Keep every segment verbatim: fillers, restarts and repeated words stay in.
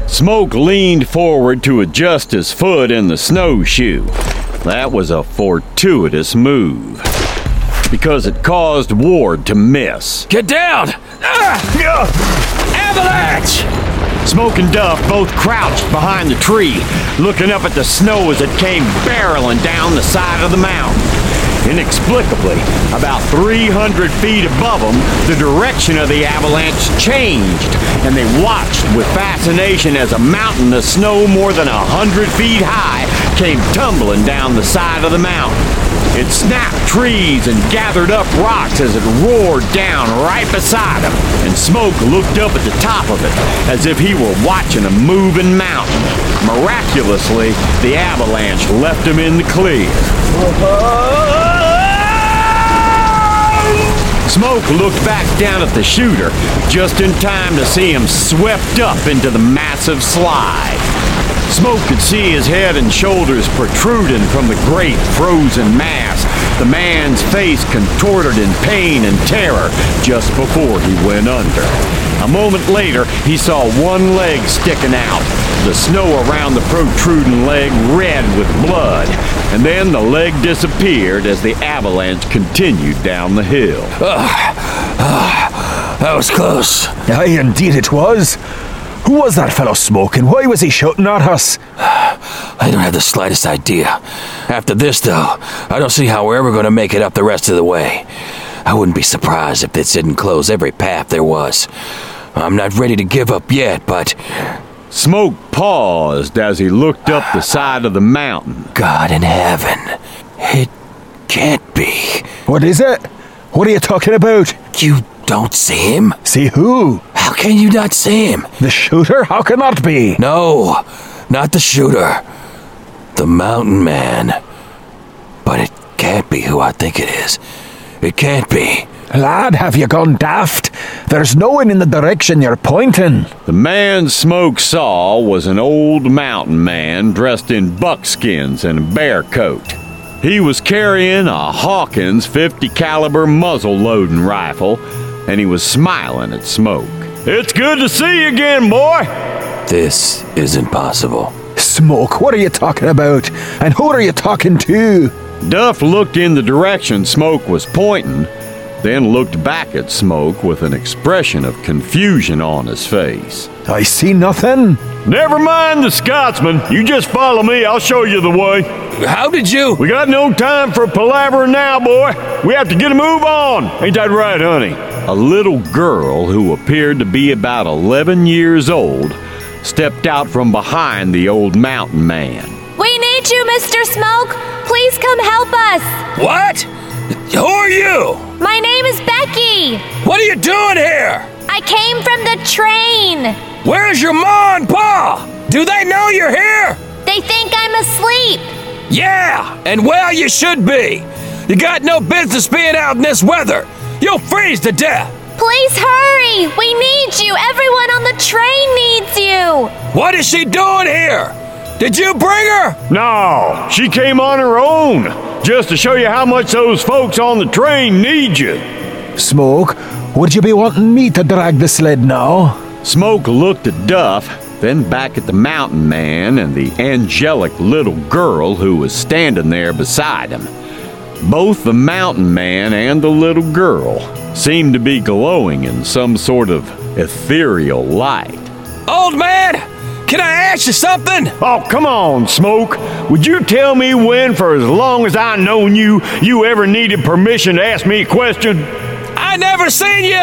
Smoke leaned forward to adjust his foot in the snowshoe. That was a fortuitous move, because it caused Ward to miss. Get down! Ah! Avalanche! Smoke and Duff both crouched behind the tree, looking up at the snow as it came barreling down the side of the mountain. Inexplicably, about three hundred feet above them, the direction of the avalanche changed, and they watched with fascination as a mountain of snow more than a hundred feet high came tumbling down the side of the mountain. It snapped trees and gathered up rocks as it roared down right beside him, and Smoke looked up at the top of it as if he were watching a moving mountain. Miraculously, the avalanche left him in the clear. Smoke looked back down at the shooter, just in time to see him swept up into the massive slide. Smoke could see his head and shoulders protruding from the great frozen mass. The man's face contorted in pain and terror just before he went under. A moment later, he saw one leg sticking out, the snow around the protruding leg red with blood, and then the leg disappeared as the avalanche continued down the hill. Uh, uh, that was close. Aye, indeed it was. Who was that fellow Smoke, and why was he shouting at us? I don't have the slightest idea. After this, though, I don't see how we're ever going to make it up the rest of the way. I wouldn't be surprised if this didn't close every path there was. I'm not ready to give up yet, but... Smoke paused as he looked up the side of the mountain. God in heaven. It can't be. What is it? What are you talking about? You don't see him? See who? How can you not see him? The shooter? How can that be? No, not the shooter. The mountain man. But it can't be who I think it is. It can't be. Lad, have you gone daft? There's no one in the direction you're pointing. The man Smoke saw was an old mountain man dressed in buckskins and a bear coat. He was carrying a Hawkins fifty caliber muzzle-loading rifle, and he was smiling at Smoke. It's good to see you again, boy. This isn't possible. Smoke, what are you talking about? And who are you talking to? Duff looked in the direction Smoke was pointing, then looked back at Smoke with an expression of confusion on his face. I see nothing. Never mind the Scotsman. You just follow me. I'll show you the way. How did you... We got no time for palaver now, boy. We have to get a move on. Ain't that right, honey? A little girl who appeared to be about eleven years old stepped out from behind the old mountain man. We need you, Mister Smoke. Please come help us. What? Who are you? My name is Becky. What are you doing here? I came from the train. Where's your ma and pa? Do they know you're here? They think I'm asleep. Yeah, and well you should be. You got no business being out in this weather. You'll freeze to death. Please hurry. We need you. Everyone on the train needs you. What is she doing here? Did you bring her? No, she came on her own, just to show you how much those folks on the train need you. Smoke, would you be wanting me to drag the sled now? Smoke looked at Duff, then back at the mountain man and the angelic little girl who was standing there beside him. Both the mountain man and the little girl seemed to be glowing in some sort of ethereal light. Old man, can I ask you something? Oh, come on, Smoke. Would you tell me when, for as long as I've known you, you ever needed permission to ask me a question? I never seen you,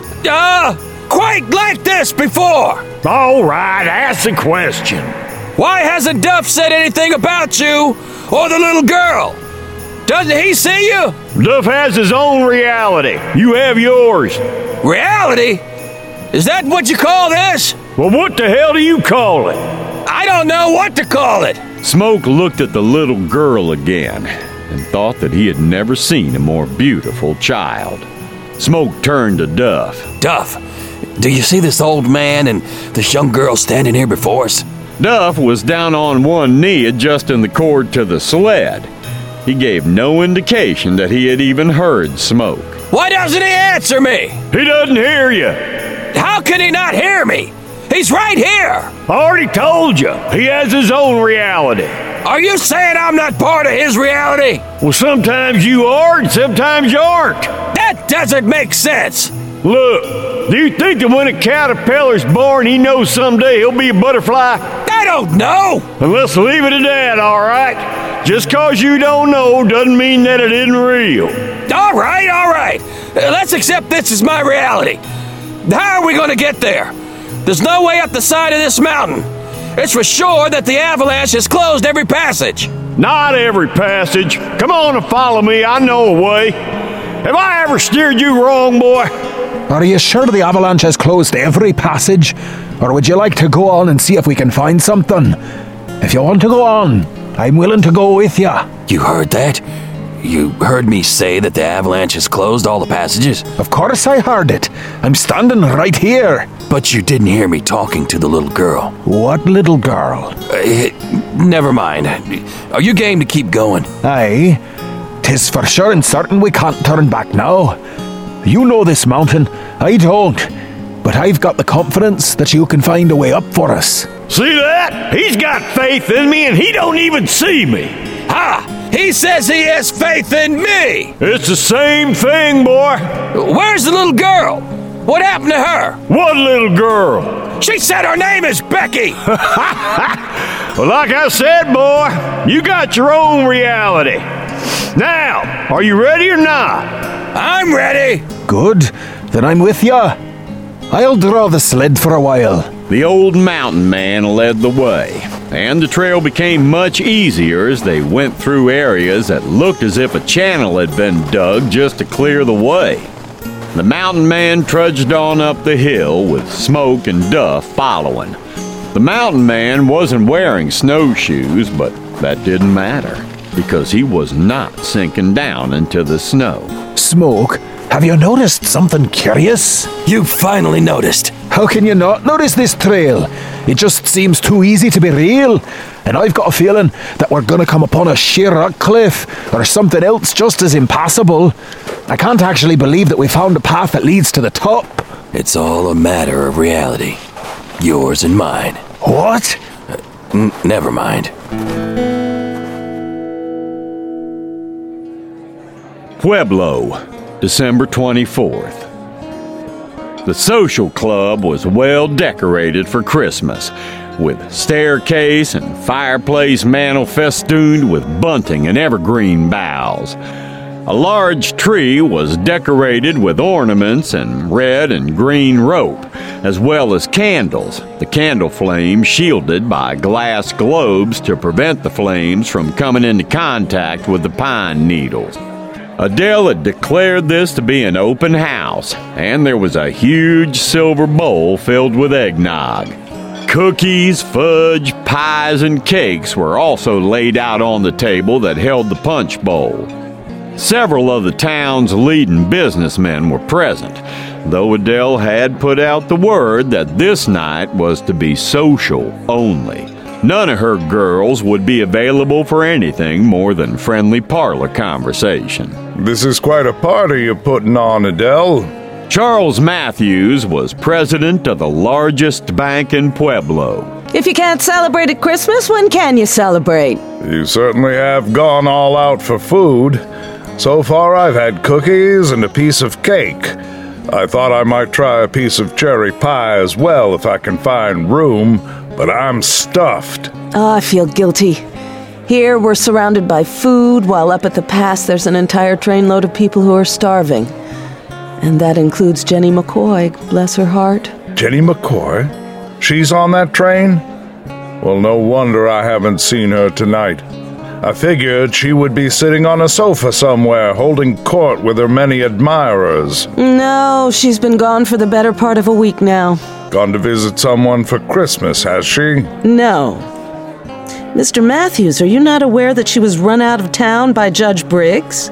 uh, quite like this before. All right, ask the question. Why hasn't Duff said anything about you or the little girl? Doesn't he see you? Duff has his own reality. You have yours. Reality? Is that what you call this? Well, what the hell do you call it? I don't know what to call it. Smoke looked at the little girl again and thought that he had never seen a more beautiful child. Smoke turned to Duff. Duff, do you see this old man and this young girl standing here before us? Duff was down on one knee adjusting the cord to the sled. He gave no indication that he had even heard Smoke. Why doesn't he answer me? He doesn't hear you. How can he not hear me? He's right here! I already told you, he has his own reality. Are you saying I'm not part of his reality? Well, sometimes you are and sometimes you aren't. That doesn't make sense! Look, do you think that when a caterpillar's born, he knows someday he'll be a butterfly? I don't know! And let's leave it at that, all right? Just cause you don't know doesn't mean that it isn't real. All right, all right. Uh, let's accept this as my reality. How are we going to get there? There's no way up the side of this mountain. It's for sure that the avalanche has closed every passage. Not every passage. Come on and follow me. I know a way. Have I ever steered you wrong, boy? Are you sure the avalanche has closed every passage? Or would you like to go on and see if we can find something? If you want to go on, I'm willing to go with you. You heard that? You heard me say that the avalanche has closed all the passages? Of course I heard it. I'm standing right here. But you didn't hear me talking to the little girl. What little girl? Uh, never mind. Are you game to keep going? Aye. 'Tis for sure and certain we can't turn back now. You know this mountain. I don't. But I've got the confidence that you can find a way up for us. See that? He's got faith in me and he don't even see me. Ha! He says he has faith in me! It's the same thing, boy. Where's the little girl? What happened to her? What little girl? She said her name is Becky! Well, like I said, boy, you got your own reality. Now, are you ready or not? I'm ready! Good. Then I'm with ya. I'll draw the sled for a while. The old mountain man led the way, and the trail became much easier as they went through areas that looked as if a channel had been dug just to clear the way. The mountain man trudged on up the hill with Smoke and Duff following. The mountain man wasn't wearing snowshoes, but that didn't matter, because he was not sinking down into the snow. Smoke, have you noticed something curious? You finally noticed. How can you not notice this trail? It just seems too easy to be real. And I've got a feeling that we're gonna come upon a sheer rock cliff or something else just as impossible. I can't actually believe that we found a path that leads to the top. It's all a matter of reality. Yours and mine. What? Uh, n- never mind. Pueblo, December twenty-fourth. The social club was well decorated for Christmas, with staircase and fireplace mantel festooned with bunting and evergreen boughs. A large tree was decorated with ornaments and red and green rope, as well as candles, the candle flame shielded by glass globes to prevent the flames from coming into contact with the pine needles. Adele had declared this to be an open house, and there was a huge silver bowl filled with eggnog. Cookies, fudge, pies, and cakes were also laid out on the table that held the punch bowl. Several of the town's leading businessmen were present, though Adele had put out the word that this night was to be social only. None of her girls would be available for anything more than friendly parlor conversation. This is quite a party you're putting on, Adele. Charles Matthews was president of the largest bank in Pueblo. If you can't celebrate at Christmas, when can you celebrate? You certainly have gone all out for food. So far, I've had cookies and a piece of cake. I thought I might try a piece of cherry pie as well if I can find room, but I'm stuffed. Oh, I feel guilty. Here, we're surrounded by food, while up at the pass, there's an entire trainload of people who are starving. And that includes Jenny McCoy, bless her heart. Jenny McCoy? She's on that train? Well, no wonder I haven't seen her tonight. I figured she would be sitting on a sofa somewhere, holding court with her many admirers. No, she's been gone for the better part of a week now. Gone to visit someone for Christmas, has she? No. Mister Matthews, are you not aware that she was run out of town by Judge Briggs?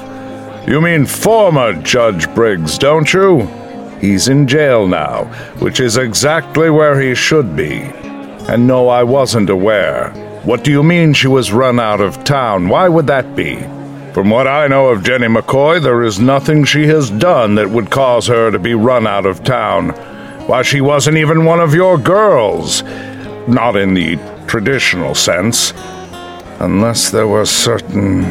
Ha! You mean former Judge Briggs, don't you? He's in jail now, which is exactly where he should be. And no, I wasn't aware. What do you mean she was run out of town? Why would that be? From what I know of Jenny McCoy, there is nothing she has done that would cause her to be run out of town. Why, she wasn't even one of your girls. Not in the traditional sense. Unless there were certain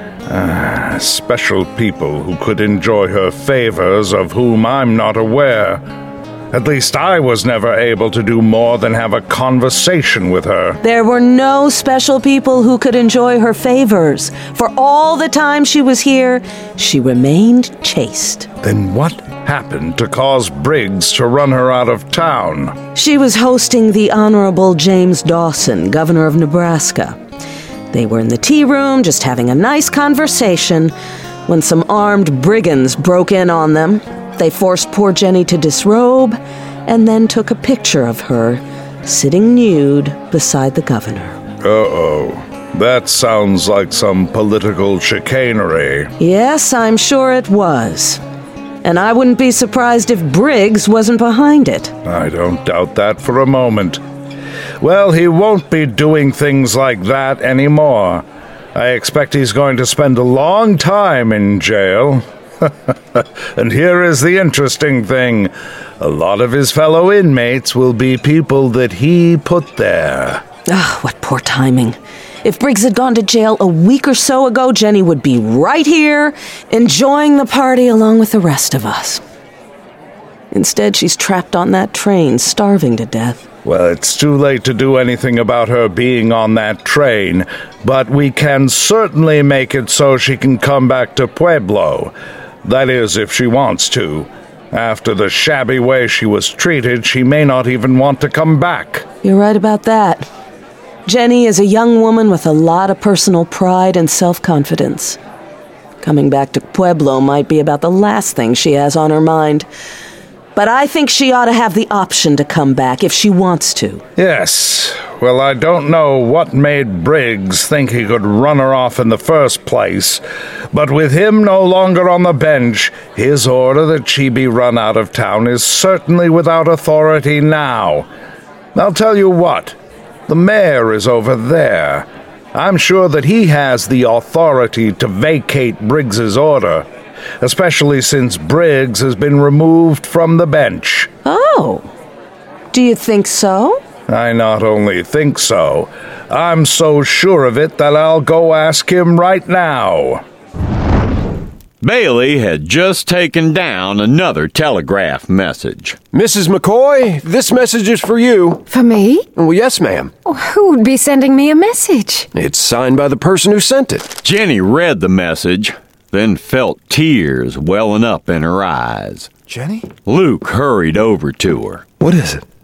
uh, special people who could enjoy her favors of whom I'm not aware. At least I was never able to do more than have a conversation with her. There were no special people who could enjoy her favors. For all the time she was here, she remained chaste. Then what happened to cause Briggs to run her out of town? She was hosting the Honorable James Dawson, governor of Nebraska. They were in the tea room, just having a nice conversation, when some armed brigands broke in on them. They forced poor Jenny to disrobe, and then took a picture of her, sitting nude beside the governor. Uh-oh. That sounds like some political chicanery. Yes, I'm sure it was. And I wouldn't be surprised if Briggs wasn't behind it. I don't doubt that for a moment. Well, he won't be doing things like that anymore. I expect he's going to spend a long time in jail. And here is the interesting thing. A lot of his fellow inmates will be people that he put there. Ah, what poor timing. If Briggs had gone to jail a week or so ago, Jenny would be right here, enjoying the party along with the rest of us. Instead, she's trapped on that train, starving to death. Well, it's too late to do anything about her being on that train, but we can certainly make it so she can come back to Pueblo. That is, if she wants to. After the shabby way she was treated, she may not even want to come back. You're right about that. Jenny is a young woman with a lot of personal pride and self-confidence. Coming back to Pueblo might be about the last thing she has on her mind. But I think she ought to have the option to come back if she wants to. Yes. Well, I don't know what made Briggs think he could run her off in the first place, but with him no longer on the bench, his order that she be run out of town is certainly without authority now. I'll tell you what, the mayor is over there. I'm sure that he has the authority to vacate Briggs's order, especially since Briggs has been removed from the bench. Oh, do you think so? I not only think so, I'm so sure of it that I'll go ask him right now. Bailey had just taken down another telegraph message. Missus McCoy, this message is for you. For me? Well, yes, ma'am. Oh, who would be sending me a message? It's signed by the person who sent it. Jenny read the message, then felt tears welling up in her eyes. Jenny? Luke hurried over to her. What is it?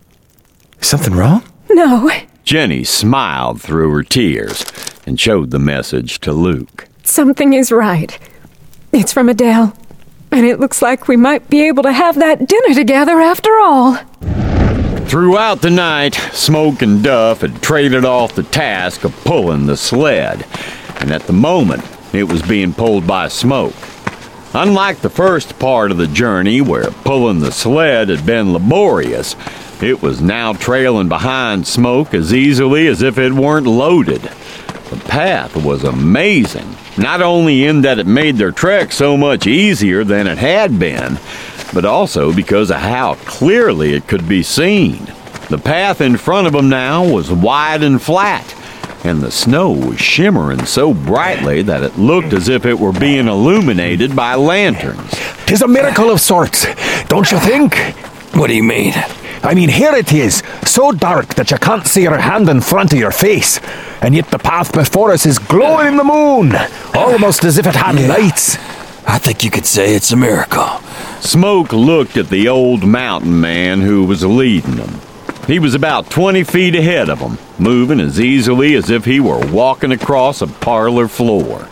Is something wrong? No. Jenny smiled through her tears and showed the message to Luke. Something is right. It's from Adele, and it looks like we might be able to have that dinner together after all. Throughout the night, Smoke and Duff had traded off the task of pulling the sled, and at the moment, it was being pulled by Smoke. Unlike the first part of the journey, where pulling the sled had been laborious, it was now trailing behind Smoke as easily as if it weren't loaded. The path was amazing, not only in that it made their trek so much easier than it had been, but also because of how clearly it could be seen. The path in front of them now was wide and flat, and the snow was shimmering so brightly that it looked as if it were being illuminated by lanterns. 'Tis a miracle of sorts, don't you think? What do you mean? I mean, here it is, so dark that you can't see your hand in front of your face, and yet the path before us is glowing in the moon, almost as if it had Yeah. lights. I think you could say it's a miracle. Smoke looked at the old mountain man who was leading them. He was about twenty feet ahead of them, moving as easily as if he were walking across a parlor floor.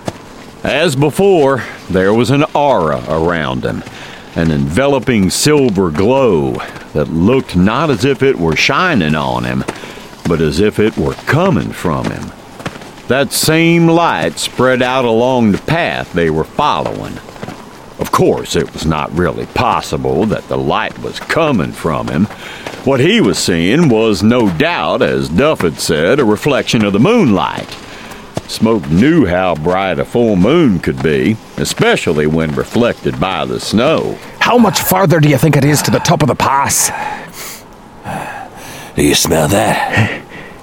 As before, there was an aura around him, an enveloping silver glow that looked not as if it were shining on him, but as if it were coming from him. That same light spread out along the path they were following. Of course, it was not really possible that the light was coming from him. What he was seeing was no doubt, as Duff had said, a reflection of the moonlight. Smoke knew how bright a full moon could be, especially when reflected by the snow. How much farther do you think it is to the top of the pass? Do you smell that?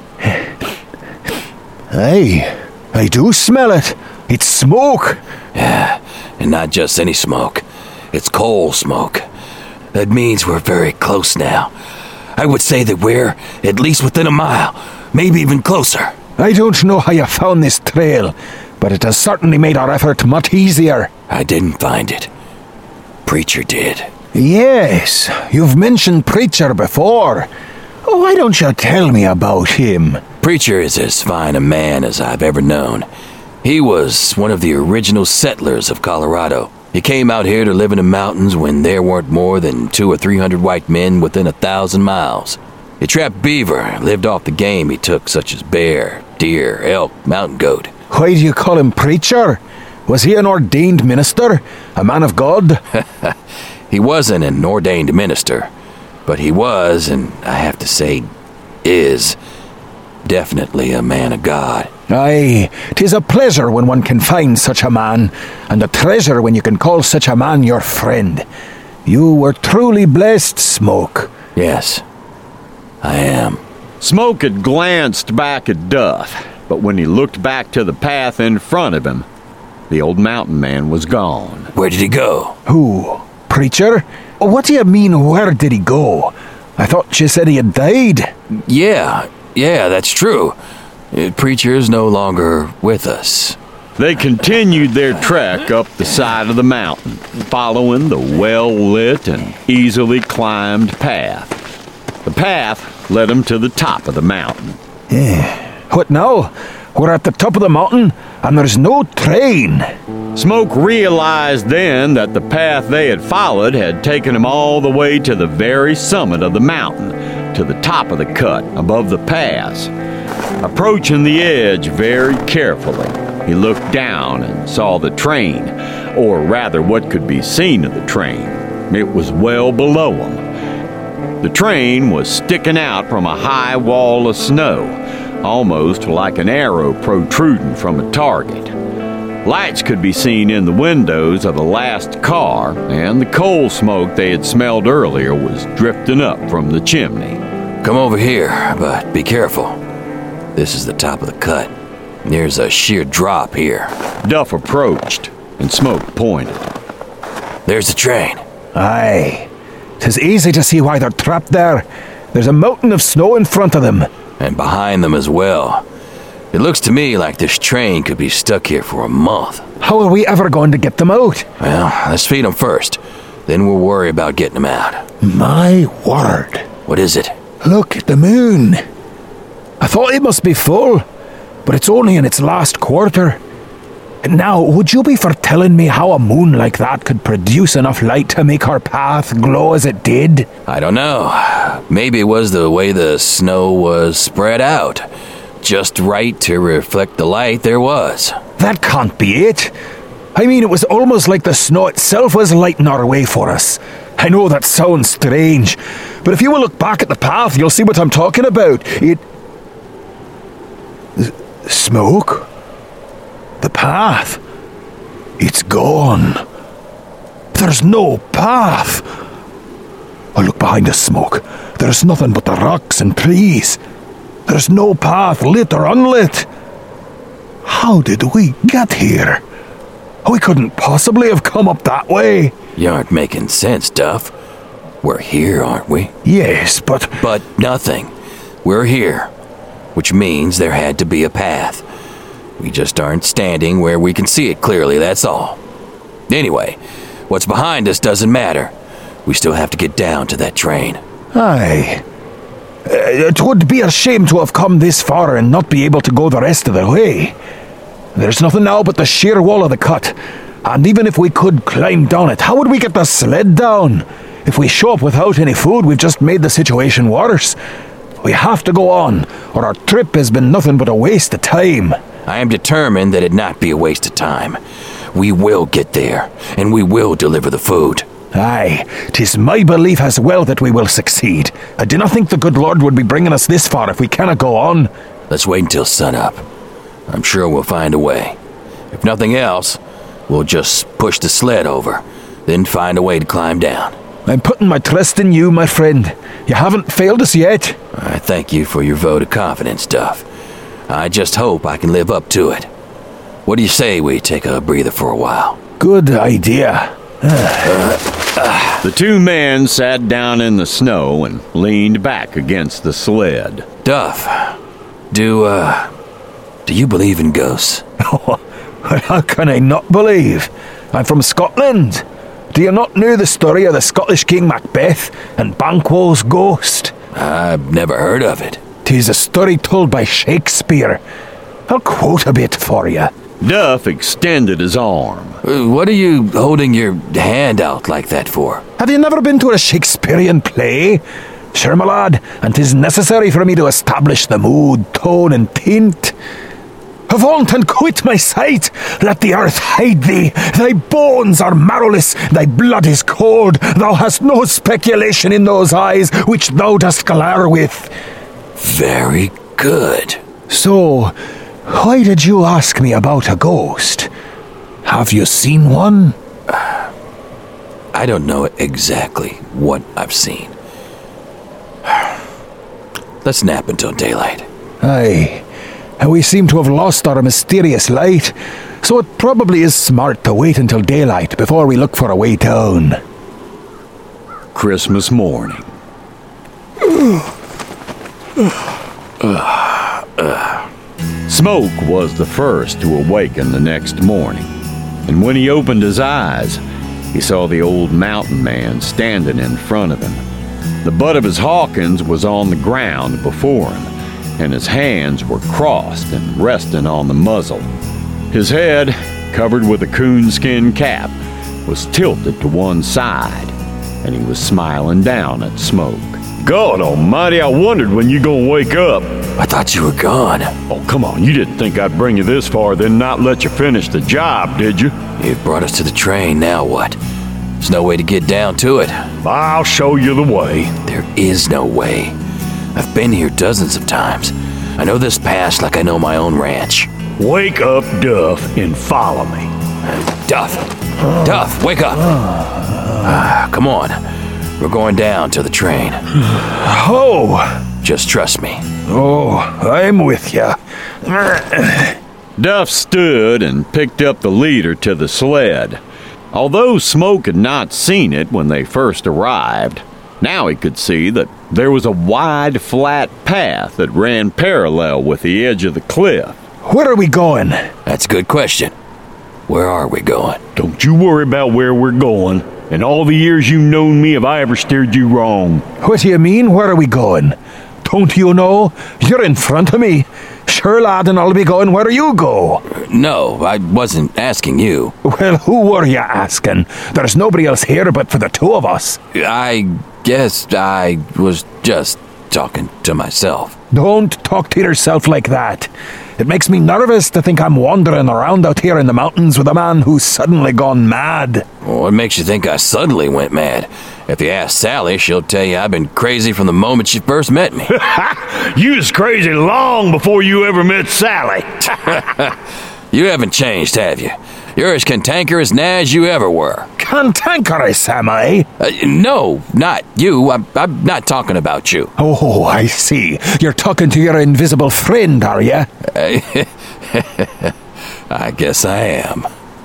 Aye, I do smell it. It's smoke. Yeah, and not just any smoke. It's coal smoke. That means we're very close now. I would say that we're at least within a mile, maybe even closer. I don't know how you found this trail, but it has certainly made our effort much easier. I didn't find it. Preacher did. Yes, you've mentioned Preacher before. Oh, why don't you tell me about him? Preacher is as fine a man as I've ever known. He was one of the original settlers of Colorado. He came out here to live in the mountains when there weren't more than two or three hundred white men within a thousand miles. He trapped beaver, lived off the game he took, such as bear, deer, elk, mountain goat. Why do you call him Preacher? Was he an ordained minister? A man of God? He wasn't an ordained minister, but he was, and I have to say, is, definitely a man of God. Aye, 'tis a pleasure when one can find such a man, and a treasure when you can call such a man your friend. You were truly blessed, Smoke. Yes, I am. Smoke had glanced back at Duff, but when he looked back to the path in front of him, the old mountain man was gone. Where did he go? Who? Preacher? What do you mean, where did he go? I thought you said he had died. Yeah, yeah, that's true. Uh, Preacher's no longer with us. They continued their trek up the side of the mountain, following the well-lit and easily climbed path. The path led them to the top of the mountain. What now? We're at the top of the mountain, and there's no train. Smoke realized then that the path they had followed had taken them all the way to the very summit of the mountain, to the top of the cut above the pass. Approaching the edge very carefully, he looked down and saw the train, or rather what could be seen of the train. It was well below him. The train was sticking out from a high wall of snow, almost like an arrow protruding from a target. Lights could be seen in the windows of the last car, and the coal smoke they had smelled earlier was drifting up from the chimney. Come over here, but be careful. This is the top of the cut. There's a sheer drop here. Duff approached, and Smoke pointed. There's the train. Aye. 'Tis easy to see why they're trapped there. There's a mountain of snow in front of them. And behind them as well. It looks to me like this train could be stuck here for a month. How are we ever going to get them out? Well, let's feed them first. Then we'll worry about getting them out. My word. What is it? Look at the moon. I thought it must be full, but it's only in its last quarter. Now, would you be for telling me how a moon like that could produce enough light to make our path glow as it did? I don't know. Maybe it was the way the snow was spread out. Just right to reflect the light there was. That can't be it. I mean, it was almost like the snow itself was lighting our way for us. I know that sounds strange, but if you will look back at the path, you'll see what I'm talking about. It... Smoke? The path. It's gone. There's no path. I look behind the smoke. There's nothing but the rocks and trees. There's no path, lit or unlit. How did we get here? We couldn't possibly have come up that way. You aren't making sense, Duff. We're here, aren't we? Yes, but... But nothing. We're here, which means there had to be a path. We just aren't standing where we can see it clearly, that's all. Anyway, what's behind us doesn't matter. We still have to get down to that train. Aye. Uh, it would be a shame to have come this far and not be able to go the rest of the way. There's nothing now but the sheer wall of the cut. And even if we could climb down it, how would we get the sled down? If we show up without any food, we've just made the situation worse. We have to go on, or our trip has been nothing but a waste of time. I am determined that it not be a waste of time. We will get there, and we will deliver the food. Aye, 'tis my belief as well that we will succeed. I do not think the good Lord would be bringing us this far if we cannot go on. Let's wait until sunup. I'm sure we'll find a way. If nothing else, we'll just push the sled over, then find a way to climb down. I'm putting my trust in you, my friend. You haven't failed us yet. I thank you for your vote of confidence, Duff. I just hope I can live up to it. What do you say we take a breather for a while? Good idea. The two men sat down in the snow and leaned back against the sled. Duff, do, uh, do you believe in ghosts? How can I not believe? I'm from Scotland. Do you not know the story of the Scottish King Macbeth and Banquo's ghost? I've never heard of it. 'Tis a story told by Shakespeare. I'll quote a bit for you. Duff extended his arm. Uh, What are you holding your hand out like that for? Have you never been to a Shakespearean play? Sure, my lad, and 'tis necessary for me to establish the mood, tone, and tint. Avaunt and quit my sight! Let the earth hide thee! Thy bones are marrowless, thy blood is cold, thou hast no speculation in those eyes which thou dost glare with. Very good. So, why did you ask me about a ghost? Have you seen one? I don't know exactly what I've seen. Let's nap until daylight. Aye, and we seem to have lost our mysterious light, so it probably is smart to wait until daylight before we look for a way down. Christmas morning. Smoke was the first to awaken the next morning, and when he opened his eyes, he saw the old mountain man standing in front of him. The butt of his Hawkins was on the ground before him, and his hands were crossed and resting on the muzzle. His head, covered with a coonskin cap, was tilted to one side, and he was smiling down at Smoke. God almighty, I wondered when you gonna wake up. I thought you were gone. Oh, come on, you didn't think I'd bring you this far, then not let you finish the job, did you? You've brought us to the train, now what? There's no way to get down to it. I'll show you the way. There is no way. I've been here dozens of times. I know this pass like I know my own ranch. Wake up, Duff, and follow me. Duff! Duff, wake up! Ah, come on. We're going down to the train. Oh! Just trust me. Oh, I'm with you. Duff stood and picked up the leader to the sled. Although Smoke had not seen it when they first arrived, now he could see that there was a wide, flat path that ran parallel with the edge of the cliff. Where are we going? That's a good question. Where are we going? Don't you worry about where we're going. In all the years you've known me, have I ever steered you wrong? What do you mean, where are we going? Don't you know? You're in front of me. Sure, lad, and I'll be going where you go. No, I wasn't asking you. Well, who were you asking? There's nobody else here but for the two of us. I guess I was just talking to myself. Don't talk to yourself like that. It makes me nervous to think I'm wandering around out here in the mountains with a man who's suddenly gone mad. What makes you think I suddenly went mad? If you ask Sally, she'll tell you I've been crazy from the moment she first met me. You was crazy long before you ever met Sally. You haven't changed, have you? You're as cantankerous now as you ever were. Cantankerous, am I? Uh, no, not you. I'm, I'm not talking about you. Oh, I see. You're talking to your invisible friend, are you? I guess I am.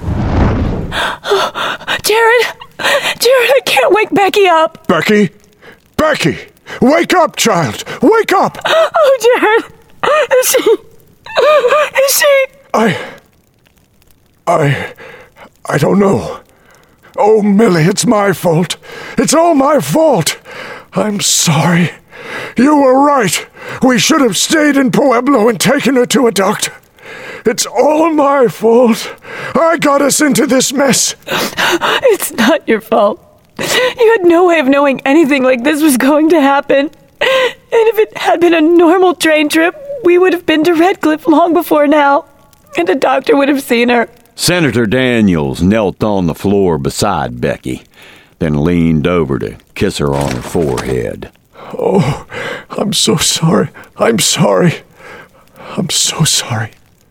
Jared! Jared, I can't wake Becky up! Becky? Becky! Wake up, child! Wake up! Oh, Jared! Is she... Is she... I... I... I don't know. Oh, Millie, it's my fault. It's all my fault. I'm sorry. You were right. We should have stayed in Pueblo and taken her to a doctor. It's all my fault. I got us into this mess. It's not your fault. You had no way of knowing anything like this was going to happen. And if it had been a normal train trip, we would have been to Redcliffe long before now. And a doctor would have seen her. Senator Daniels knelt on the floor beside Becky, then leaned over to kiss her on her forehead. Oh, I'm so sorry. I'm sorry. I'm so sorry.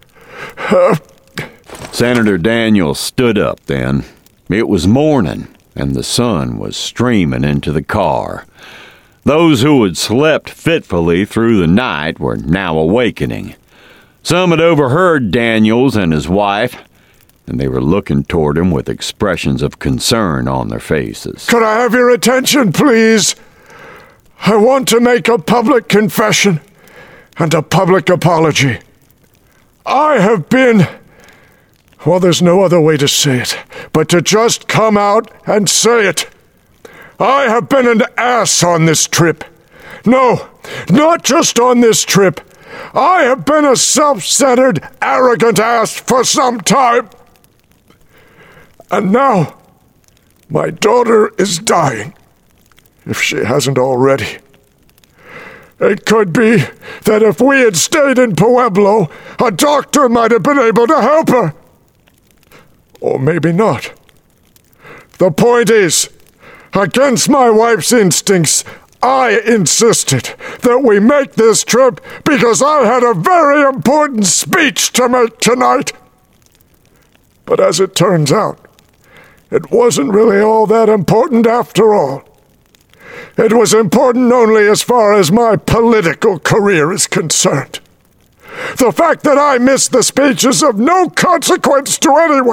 Uh, Senator Daniels stood up then. It was morning, and the sun was streaming into the car. Those who had slept fitfully through the night were now awakening. Some had overheard Daniels and his wife, and they were looking toward him with expressions of concern on their faces. Could I have your attention, please? I want to make a public confession and a public apology. I have been... Well, there's no other way to say it, but to just come out and say it. I have been an ass on this trip. No, not just on this trip. I have been a self-centered, arrogant ass for some time. And now, my daughter is dying, if she hasn't already. It could be that if we had stayed in Pueblo, a doctor might have been able to help her. Or maybe not. The point is, against my wife's instincts, I insisted that we make this trip because I had a very important speech to make tonight. But as it turns out, it wasn't really all that important after all. It was important only as far as my political career is concerned. The fact that I missed the speech is of no consequence to anyone.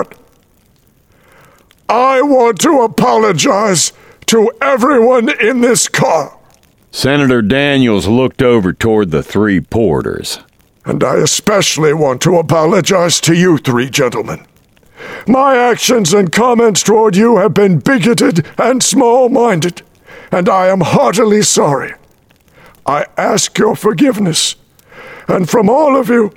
I want to apologize to everyone in this car. Senator Daniels looked over toward the three porters. And I especially want to apologize to you three gentlemen. My actions and comments toward you have been bigoted and small-minded, and I am heartily sorry. I ask your forgiveness, and from all of you,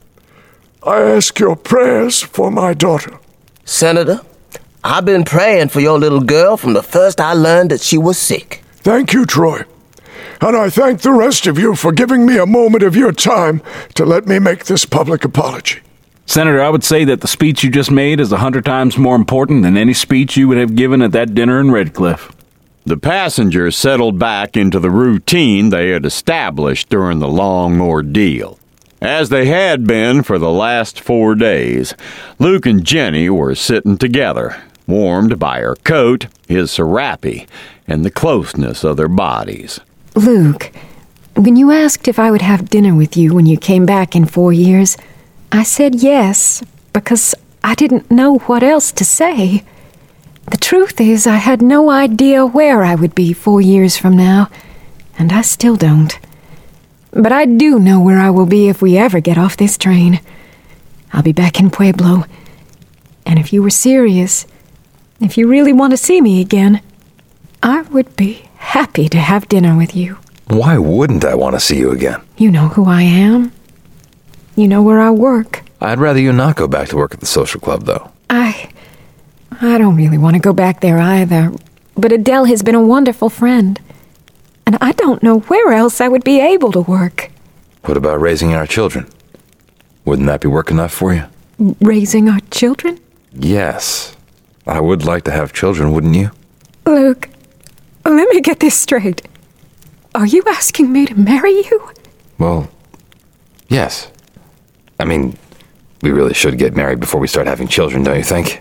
I ask your prayers for my daughter. Senator, I've been praying for your little girl from the first I learned that she was sick. Thank you, Troy. And I thank the rest of you for giving me a moment of your time to let me make this public apology. Senator, I would say that the speech you just made is a hundred times more important than any speech you would have given at that dinner in Red Cliff. The passengers settled back into the routine they had established during the long ordeal. As they had been for the last four days, Luke and Jenny were sitting together, warmed by her coat, his serape, and the closeness of their bodies. Luke, when you asked if I would have dinner with you when you came back in four years, I said yes, because I didn't know what else to say. The truth is, I had no idea where I would be four years from now, and I still don't. But I do know where I will be if we ever get off this train. I'll be back in Pueblo. And if you were serious, if you really want to see me again, I would be happy to have dinner with you. Why wouldn't I want to see you again? You know who I am. You know where I work. I'd rather you not go back to work at the social club, though. I... I don't really want to go back there either. But Adele has been a wonderful friend. And I don't know where else I would be able to work. What about raising our children? Wouldn't that be work enough for you? Raising our children? Yes. I would like to have children, wouldn't you? Luke, let me get this straight. Are you asking me to marry you? Well, yes. I mean, we really should get married before we start having children, don't you think?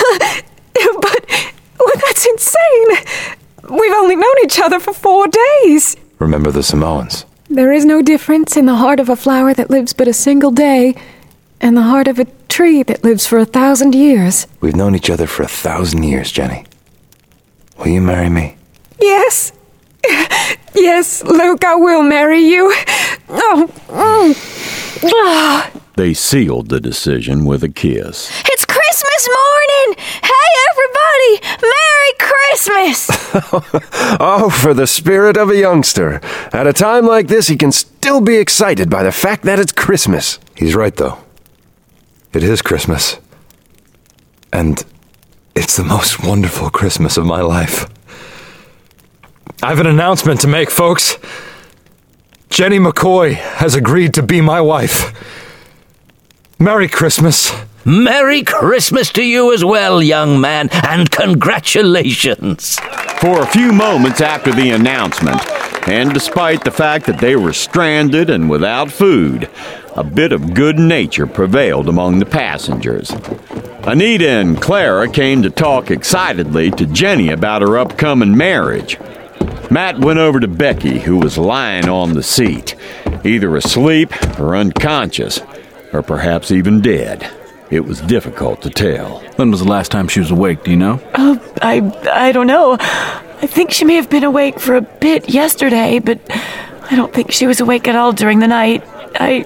But well, that's insane. We've only known each other for four days. Remember the Samoans. There is no difference in the heart of a flower that lives but a single day and the heart of a tree that lives for a thousand years. We've known each other for a thousand years, Jenny. Will you marry me? Yes. Yes, Luke, I will marry you. Oh. Mm. Oh. They sealed the decision with a kiss. It's Christmas morning! Hey, everybody! Merry Christmas! Oh, for the spirit of a youngster. At a time like this, he can still be excited by the fact that it's Christmas. He's right, though. It is Christmas. And it's the most wonderful Christmas of my life. I have an announcement to make, folks. Jenny McCoy has agreed to be my wife. Merry Christmas. Merry Christmas to you as well, young man, and congratulations. For a few moments after the announcement, and despite the fact that they were stranded and without food, a bit of good nature prevailed among the passengers. Anita and Clara came to talk excitedly to Jenny about her upcoming marriage. Matt went over to Becky, who was lying on the seat, either asleep or unconscious, or perhaps even dead. It was difficult to tell. When was the last time she was awake, do you know? Oh, I, I don't know. I think she may have been awake for a bit yesterday, but I don't think she was awake at all during the night. I...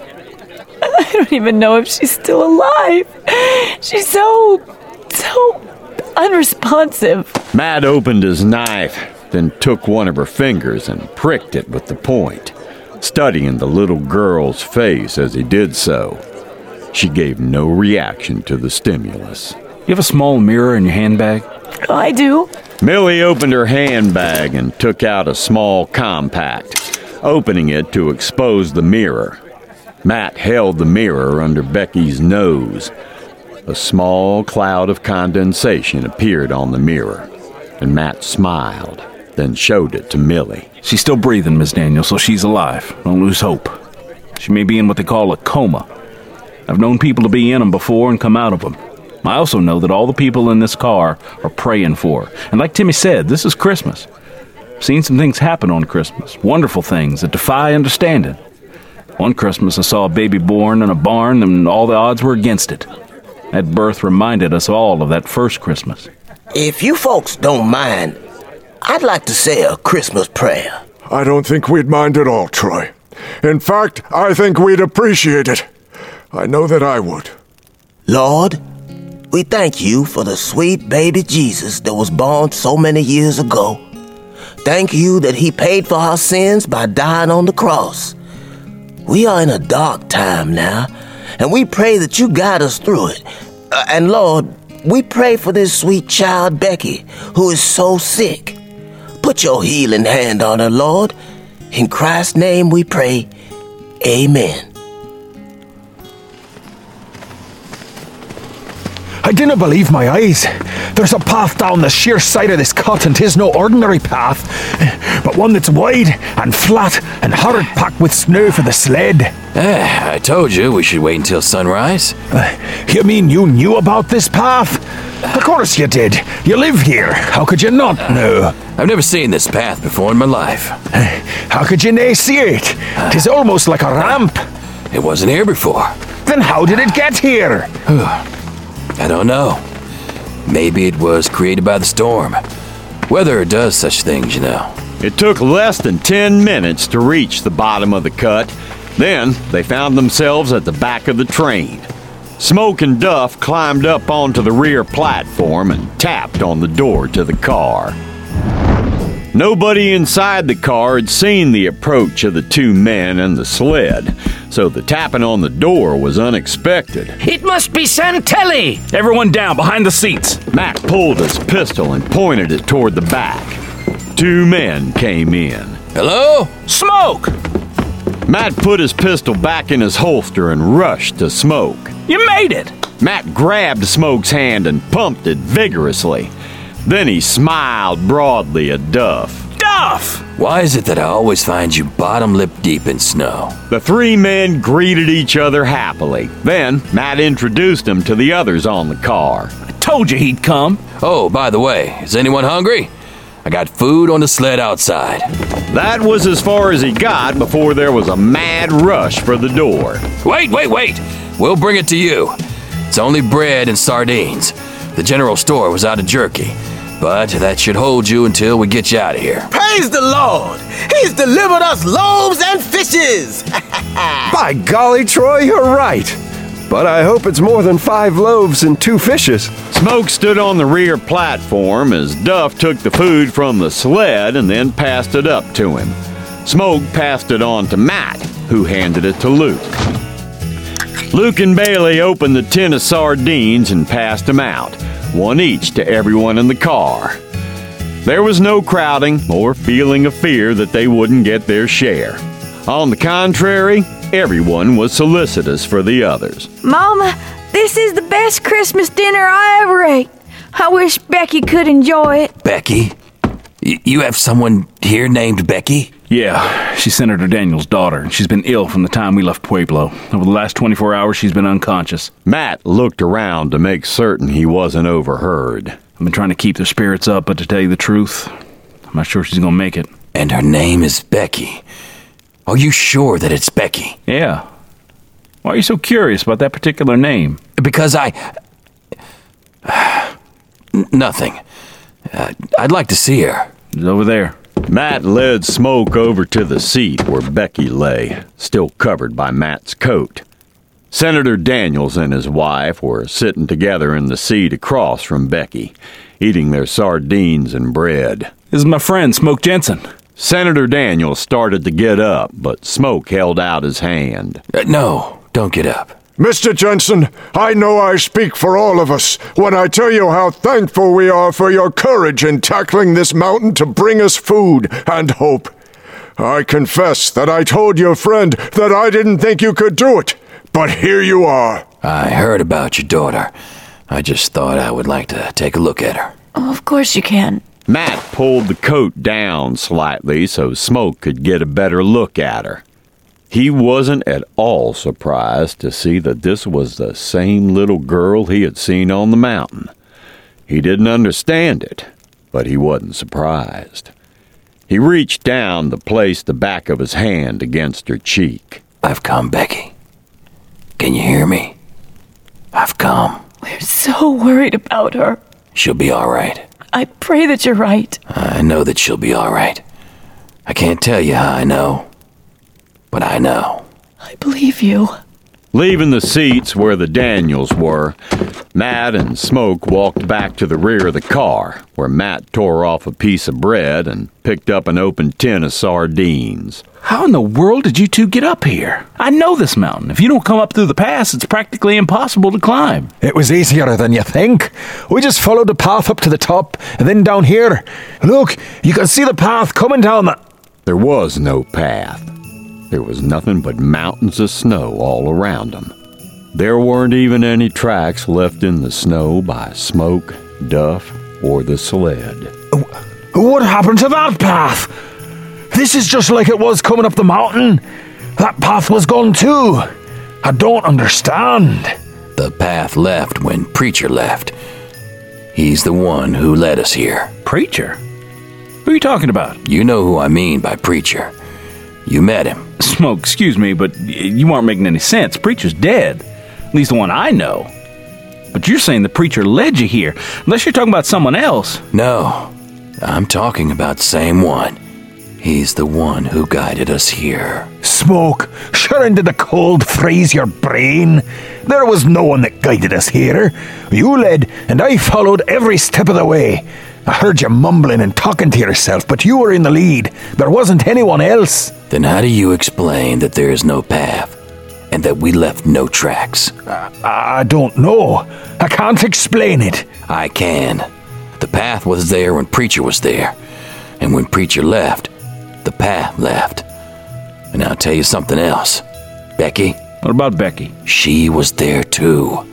I don't even know if she's still alive. She's so... so unresponsive. Matt opened his knife, then took one of her fingers and pricked it with the point, studying the little girl's face as he did so. She gave no reaction to the stimulus. You have a small mirror in your handbag? I do. Millie opened her handbag and took out a small compact, opening it to expose the mirror. Matt held the mirror under Becky's nose. A small cloud of condensation appeared on the mirror, and Matt smiled, then showed it to Millie. She's still breathing, Miss Daniel, so she's alive. Don't lose hope. She may be in what they call a coma. I've known people to be in them before and come out of them. I also know that all the people in this car are praying for her. And like Timmy said, this is Christmas. I've seen some things happen on Christmas. Wonderful things that defy understanding. One Christmas I saw a baby born in a barn and all the odds were against it. That birth reminded us all of that first Christmas. If you folks don't mind, I'd like to say a Christmas prayer. I don't think we'd mind at all, Troy. In fact, I think we'd appreciate it. I know that I would. Lord, we thank you for the sweet baby Jesus that was born so many years ago. Thank you that he paid for our sins by dying on the cross. We are in a dark time now, and we pray that you guide us through it. Uh, and Lord, we pray for this sweet child, Becky, who is so sick. Put your healing hand on her, Lord. In Christ's name we pray, amen. I dinna believe my eyes. There's a path down the sheer side of this cut, and 'tis no ordinary path, but one that's wide and flat and hard packed with snow for the sled. Eh, I told you we should wait until sunrise. Uh, you mean you knew about this path? Of course you did. You live here. How could you not know? I've never seen this path before in my life. How could you nae see it? 'Tis almost like a ramp. It wasn't here before. Then how did it get here? I don't know. Maybe it was created by the storm. Weather does such things, you know. It took less than ten minutes to reach the bottom of the cut. Then they found themselves at the back of the train. Smoke and Duff climbed up onto the rear platform and tapped on the door to the car. Nobody inside the car had seen the approach of the two men and the sled, so the tapping on the door was unexpected. It must be Santelli! Everyone down, behind the seats. Mac pulled his pistol and pointed it toward the back. Two men came in. Hello? Smoke! Matt put his pistol back in his holster and rushed to Smoke. You made it! Matt grabbed Smoke's hand and pumped it vigorously. Then he smiled broadly at Duff. Duff! Why is it that I always find you bottom lip deep in snow? The three men greeted each other happily. Then Matt introduced them to the others on the car. I told you he'd come. Oh, by the way, is anyone hungry? I got food on the sled outside. That was as far as he got before there was a mad rush for the door. Wait, wait, wait! We'll bring it to you. It's only bread and sardines. The general store was out of jerky. But that should hold you until we get you out of here. Praise the Lord! He's delivered us loaves and fishes! By golly, Troy, you're right. But I hope it's more than five loaves and two fishes. Smoke stood on the rear platform as Duff took the food from the sled and then passed it up to him. Smoke passed it on to Matt, who handed it to Luke. Luke and Bailey opened the tin of sardines and passed them out, one each to everyone in the car. There was no crowding or feeling of fear that they wouldn't get their share. On the contrary, everyone was solicitous for the others. Mama, this is the best Christmas dinner I ever ate. I wish Becky could enjoy it. Becky? Y- you have someone here named Becky? Yeah, she's Senator Daniels' daughter. She's been ill from the time we left Pueblo. Over the last twenty-four hours, she's been unconscious. Matt looked around to make certain he wasn't overheard. I've been trying to keep their spirits up, but to tell you the truth, I'm not sure she's gonna make it. And her name is Becky. Are you sure that it's Becky? Yeah. Why are you so curious about that particular name? Because I... Nothing. Uh, I'd like to see her. She's over there. Matt led Smoke over to the seat where Becky lay, still covered by Matt's coat. Senator Daniels and his wife were sitting together in the seat across from Becky, eating their sardines and bread. This is my friend, Smoke Jensen. Senator Daniels started to get up, but Smoke held out his hand. Uh, no, don't get up. Mister Jensen, I know I speak for all of us when I tell you how thankful we are for your courage in tackling this mountain to bring us food and hope. I confess that I told your friend that I didn't think you could do it, but here you are. I heard about your daughter. I just thought I would like to take a look at her. Oh, of course you can. Matt pulled the coat down slightly so Smoke could get a better look at her. He wasn't at all surprised to see that this was the same little girl he had seen on the mountain. He didn't understand it, but he wasn't surprised. He reached down to place the back of his hand against her cheek. I've come, Becky. Can you hear me? I've come. We're so worried about her. She'll be all right. I pray that you're right. I know that she'll be all right. I can't tell you how I know, but I know. I believe you. Leaving the seats where the Daniels were, Matt and Smoke walked back to the rear of the car, where Matt tore off a piece of bread and picked up an open tin of sardines. How in the world did you two get up here? I know this mountain. If you don't come up through the pass, it's practically impossible to climb. It was easier than you think. We just followed the path up to the top, and then down here. Look, you can see the path coming down the... There was no path. There was nothing but mountains of snow all around them. There weren't even any tracks left in the snow by Smoke, Duff, or the sled. What happened to that path? This is just like it was coming up the mountain. That path was gone too. I don't understand. The path left when Preacher left. He's the one who led us here. Preacher? Who are you talking about? You know who I mean by Preacher. You met him. Smoke, excuse me, but you aren't making any sense. Preacher's dead. At least the one I know. But you're saying the Preacher led you here, unless you're talking about someone else. No, I'm talking about the same one. He's the one who guided us here. Smoke, sure and did the cold freeze your brain? There was no one that guided us here. You led, and I followed every step of the way. I heard you mumbling and talking to yourself, but you were in the lead. There wasn't anyone else. Then how do you explain that there is no path, and that we left no tracks? Uh, I don't know. I can't explain it. I can. The path was there when Preacher was there, and when Preacher left, the path left. And I'll tell you something else. Becky? What about Becky? She was there too.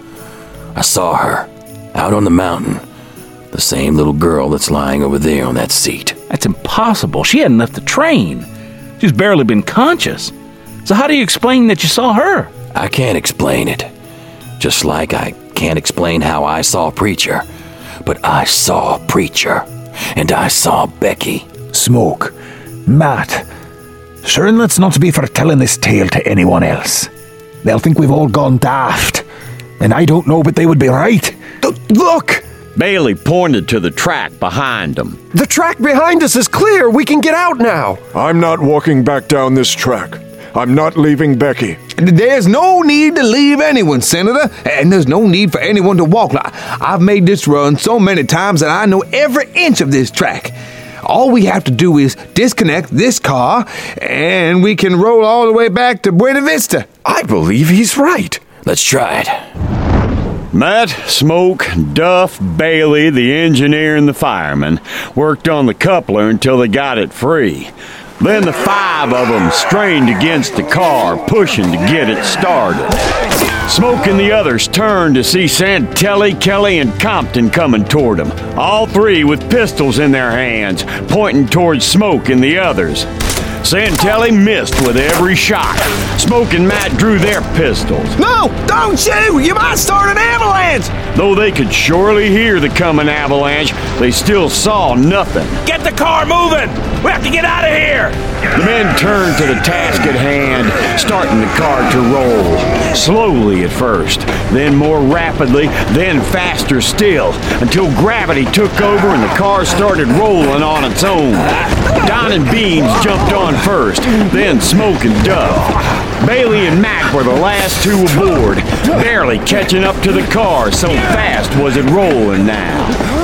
I saw her, out on the mountain. The same little girl that's lying over there on that seat. That's impossible. She hadn't left the train. She's barely been conscious. So how do you explain that you saw her? I can't explain it. Just like I can't explain how I saw Preacher. But I saw Preacher. And I saw Becky. Smoke. Matt. Sure, and let's not be for telling this tale to anyone else. They'll think we've all gone daft. And I don't know, but they would be right. Look! Bailey pointed to the track behind them. The track behind us is clear. We can get out now. I'm not walking back down this track. I'm not leaving Becky. There's no need to leave anyone, Senator, and there's no need for anyone to walk. I've made this run so many times that I know every inch of this track. All we have to do is disconnect this car, and we can roll all the way back to Buena Vista. I believe he's right. Let's try it. Matt, Smoke, Duff, Bailey, the engineer, and the fireman worked on the coupler until they got it free. Then the five of them strained against the car, pushing to get it started. Smoke and the others turned to see Santelli, Kelly, and Compton coming toward them, all three with pistols in their hands, pointing towards Smoke and the others. Santelli missed with every shot. Smoke and Matt drew their pistols. No! Don't shoot! You might start an avalanche! Though they could surely hear the coming avalanche, they still saw nothing. Get the car moving! We have to get out of here! The men turned to the task at hand, starting the car to roll. Slowly at first, then more rapidly, then faster still, until gravity took over and the car started rolling on its own. Don and Beans jumped on first, then Smoke and Duff. Bailey and Mac were the last two aboard, barely catching up to the car, so fast was it rolling now.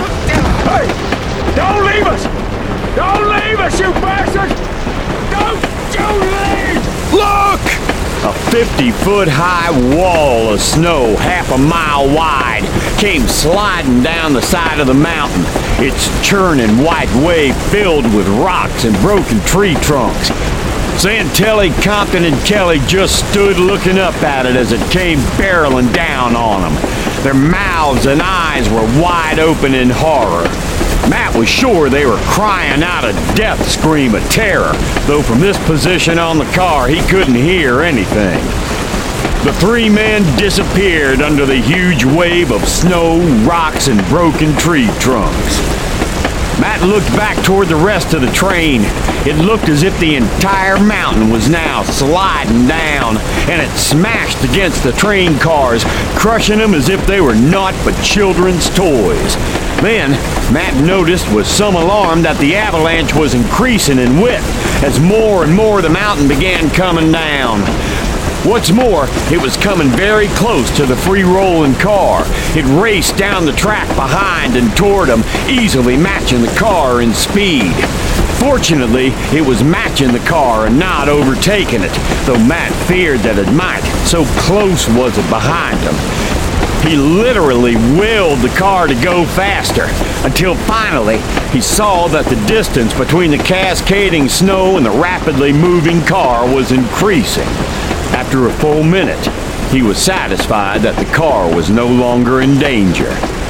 Hey! Don't leave us! Don't leave us, you bastards! Don't you leave! Look! A fifty-foot high wall of snow, half a mile wide, came sliding down the side of the mountain, its churning white wave filled with rocks and broken tree trunks. Santelli, Compton, and Kelly just stood looking up at it as it came barreling down on them. Their mouths and eyes were wide open in horror. Matt was sure they were crying out a death scream of terror, though from this position on the car he couldn't hear anything. The three men disappeared under the huge wave of snow, rocks, and broken tree trunks. Matt looked back toward the rest of the train. It looked as if the entire mountain was now sliding down, and it smashed against the train cars, crushing them as if they were naught but children's toys. Then, Matt noticed with some alarm that the avalanche was increasing in width as more and more of the mountain began coming down. What's more, it was coming very close to the free-rolling car. It raced down the track behind and toward them, easily matching the car in speed. Fortunately, it was matching the car and not overtaking it, though Matt feared that it might, so close was it behind him. He literally willed the car to go faster, until finally he saw that the distance between the cascading snow and the rapidly moving car was increasing. After a full minute, he was satisfied that the car was no longer in danger.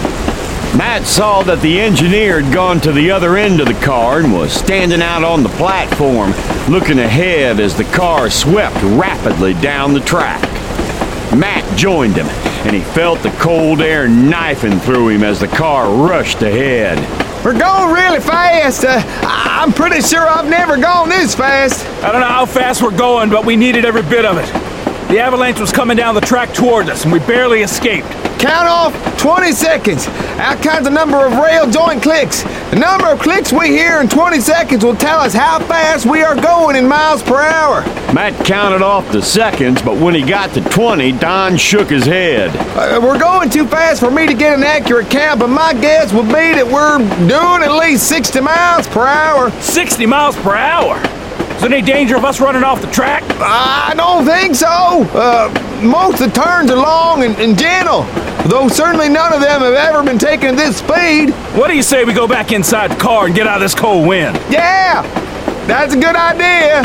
Matt saw that the engineer had gone to the other end of the car and was standing out on the platform, looking ahead as the car swept rapidly down the track. Matt joined him, and he felt the cold air knifing through him as the car rushed ahead. We're going really fast. Uh, I'm pretty sure I've never gone this fast. I don't know how fast we're going, but we needed every bit of it. The avalanche was coming down the track toward us, and we barely escaped. Count off twenty seconds. I'll count the number of rail joint clicks. The number of clicks we hear in twenty seconds will tell us how fast we are going in miles per hour. Matt counted off the seconds, but when he got to twenty, Don shook his head. Uh, we're going too fast for me to get an accurate count, but my guess would be that we're doing at least sixty miles per hour. sixty miles per hour? Is there any danger of us running off the track? I don't think so. Uh, most of the turns are long and, and gentle, though certainly none of them have ever been taken at this speed. What do you say we go back inside the car and get out of this cold wind? Yeah, that's a good idea.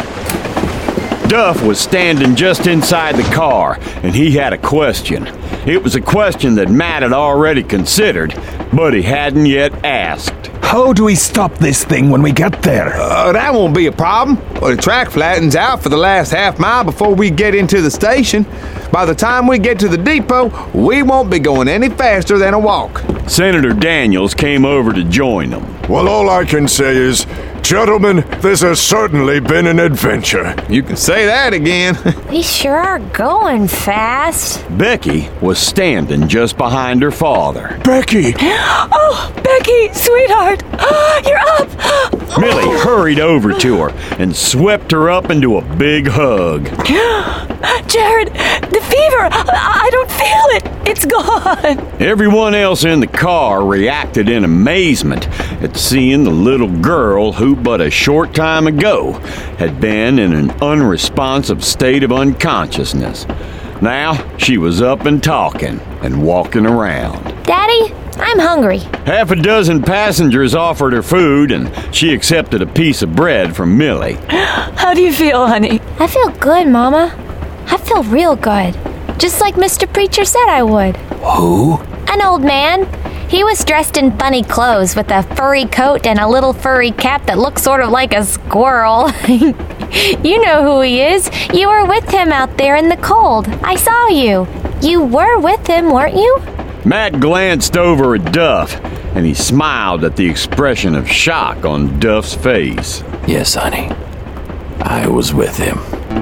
Duff was standing just inside the car, and he had a question. It was a question that Matt had already considered, but he hadn't yet asked. How do we stop this thing when we get there? Uh, that won't be a problem. Well, the track flattens out for the last half mile before we get into the station. By the time we get to the depot, we won't be going any faster than a walk. Senator Daniels came over to join them. Well, all I can say is, gentlemen, this has certainly been an adventure. You can say that again. We sure are going fast. Becky was standing just behind her father. Becky! Oh, Becky, sweetheart! You're up! Millie hurried over to her and swept her up into a big hug. Jared, the fever! I don't feel it! It's gone! Everyone else in the car reacted in amazement at seeing the little girl who but a short time ago had been in an unresponsive state of unconsciousness. Now she was up and talking and walking around. Daddy, I'm hungry. Half a dozen passengers offered her food, and she accepted a piece of bread from Millie. How do you feel, honey? I feel good, Mama. I feel real good. just like Mister Preacher said I would. Who? An old man. He was dressed in funny clothes with a furry coat and a little furry cap that looked sort of like a squirrel. You know who he is. You were with him out there in the cold. I saw you. You were with him, weren't you? Matt glanced over at Duff, and he smiled at the expression of shock on Duff's face. Yes, honey. I was with him.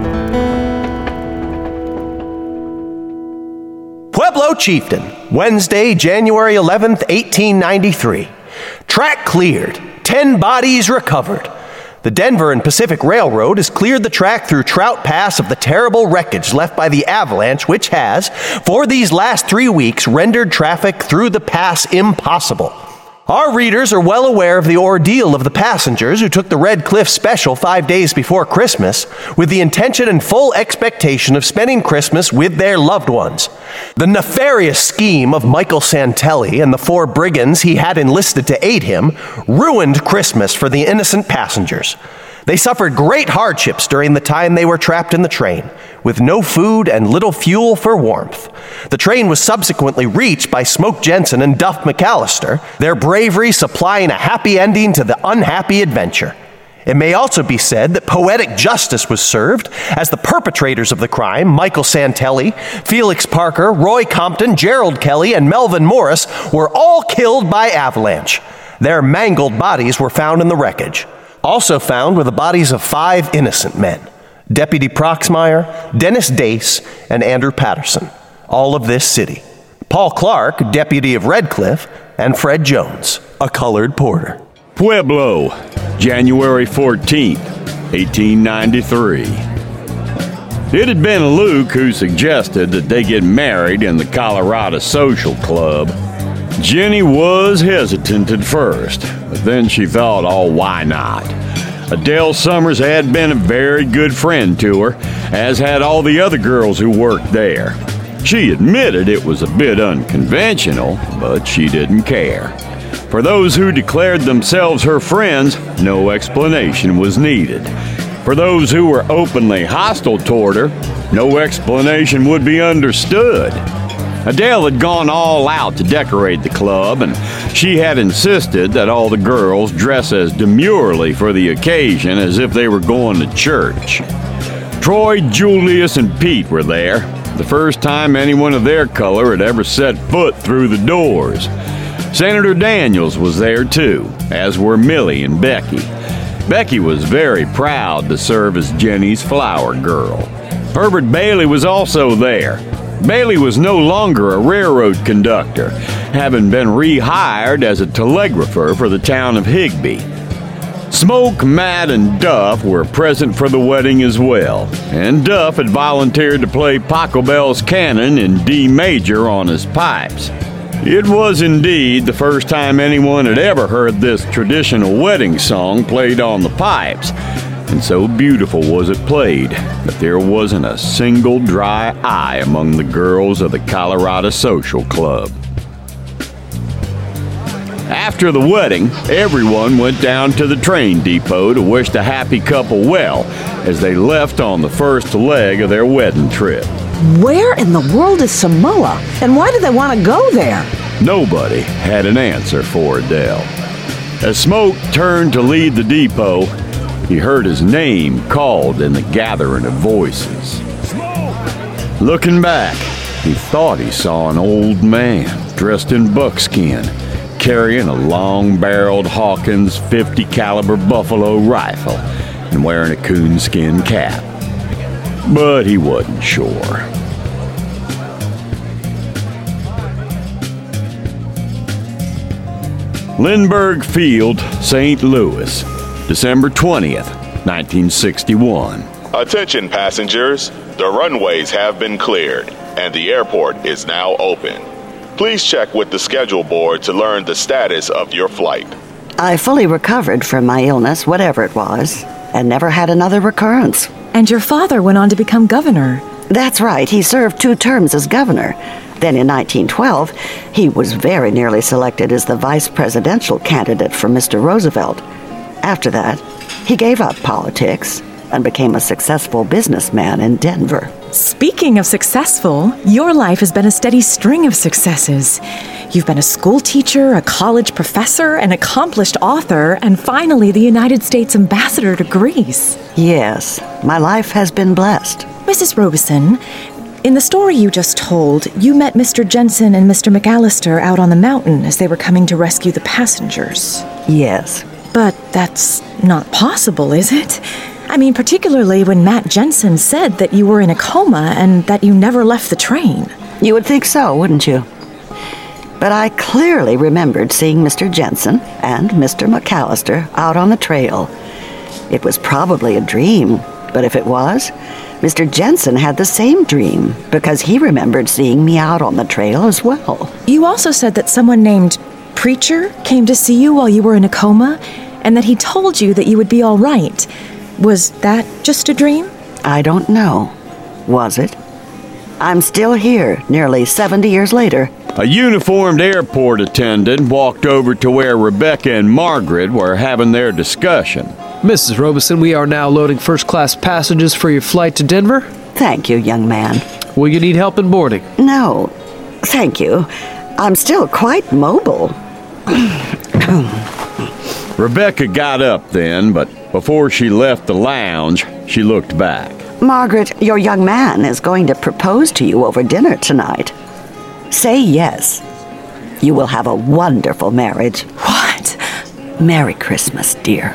Pueblo Chieftain, Wednesday, January eleventh, eighteen ninety-three. Track cleared. Ten bodies recovered. The Denver and Pacific Railroad has cleared the track through Trout Pass of the terrible wreckage left by the avalanche, which has, for these last three weeks, rendered traffic through the pass impossible. Our readers are well aware of the ordeal of the passengers who took the Red Cliff Special five days before Christmas with the intention and full expectation of spending Christmas with their loved ones. The nefarious scheme of Michael Santelli and the four brigands he had enlisted to aid him ruined Christmas for the innocent passengers. They suffered great hardships during the time they were trapped in the train, with no food and little fuel for warmth. The train was subsequently reached by Smoke Jensen and Duff McAllister, their bravery supplying a happy ending to the unhappy adventure. It may also be said that poetic justice was served, as the perpetrators of the crime, Michael Santelli, Felix Parker, Roy Compton, Gerald Kelly, and Melvin Morris, were all killed by avalanche. Their mangled bodies were found in the wreckage. Also found were the bodies of five innocent men, Deputy Proxmire, Dennis Dace, and Andrew Patterson, all of this city. Paul Clark, deputy of Red Cliff, and Fred Jones, a colored porter. Pueblo, January fourteenth, eighteen ninety-three. It had been Luke who suggested that they get married in the Colorado Social Club. Jenny was hesitant at first, but then she thought, oh, why not? Adele Summers had been a very good friend to her, as had all the other girls who worked there. She admitted it was a bit unconventional, but she didn't care. For those who declared themselves her friends, no explanation was needed. For those who were openly hostile toward her, no explanation would be understood. Adele had gone all out to decorate the club, and she had insisted that all the girls dress as demurely for the occasion as if they were going to church. Troy, Julius, and Pete were there, the first time anyone of their color had ever set foot through the doors. Senator Daniels was there too, as were Millie and Becky. Becky was very proud to serve as Jenny's flower girl. Herbert Bailey was also there. Bailey was no longer a railroad conductor, having been rehired as a telegrapher for the town of Higbee. Smoke, Matt, and Duff were present for the wedding as well, and Duff had volunteered to play Pachelbel's canon in D major on his pipes. It was indeed the first time anyone had ever heard this traditional wedding song played on the pipes, and so beautiful was it played that there wasn't a single dry eye among the girls of the Colorado Social Club. After the wedding, everyone went down to the train depot to wish the happy couple well as they left on the first leg of their wedding trip. Where in the world is Samoa, and why do they want to go there? Nobody had an answer for Adele. As Smoke turned to leave the depot, he heard his name called in the gathering of voices. Smoke! Looking back, he thought he saw an old man dressed in buckskin, carrying a long-barreled Hawkins fifty caliber Buffalo rifle and wearing a coonskin cap. But he wasn't sure. Lindbergh Field, Saint Louis, December twentieth, nineteen sixty-one. Attention passengers, the runways have been cleared and the airport is now open. Please check with the schedule board to learn the status of your flight. I fully recovered from my illness, whatever it was, and never had another recurrence. And your father went on to become governor. That's right. He served two terms as governor. Then in nineteen twelve, he was very nearly selected as the vice presidential candidate for Mister Roosevelt. After that, he gave up politics and became a successful businessman in Denver. Speaking of successful, your life has been a steady string of successes. You've been a school teacher, a college professor, an accomplished author, and finally the United States ambassador to Greece. Yes, my life has been blessed. Missus Robeson, in the story you just told, you met Mister Jensen and Mister McAllister out on the mountain as they were coming to rescue the passengers. Yes. But that's not possible, is it? I mean, particularly when Matt Jensen said that you were in a coma and that you never left the train. You would think so, wouldn't you? But I clearly remembered seeing Mister Jensen and Mister McAllister out on the trail. It was probably a dream, but if it was, Mister Jensen had the same dream because he remembered seeing me out on the trail as well. You also said that someone named Preacher came to see you while you were in a coma and that he told you that you would be all right. Was that just a dream? I don't know. Was it? I'm still here, nearly seventy years later. A uniformed airport attendant walked over to where Rebecca and Margaret were having their discussion. Missus Robeson, we are now loading first-class passengers for your flight to Denver. Thank you, young man. Will you need help in boarding? No, thank you. I'm still quite mobile. Rebecca got up then, but before she left the lounge, she looked back. Margaret, your young man is going to propose to you over dinner tonight. Say yes. You will have a wonderful marriage. What? Merry Christmas, dear.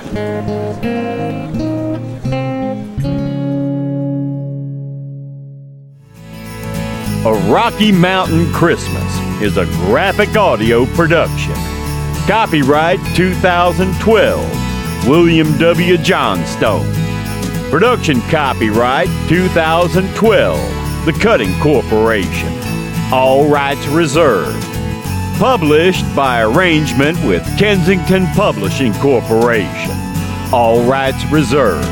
A Rocky Mountain Christmas is a graphic audio production. Copyright two thousand twelve, William W. Johnstone. Production copyright two thousand twelve, The Cutting Corporation. All rights reserved. Published by arrangement with Kensington Publishing Corporation. All rights reserved.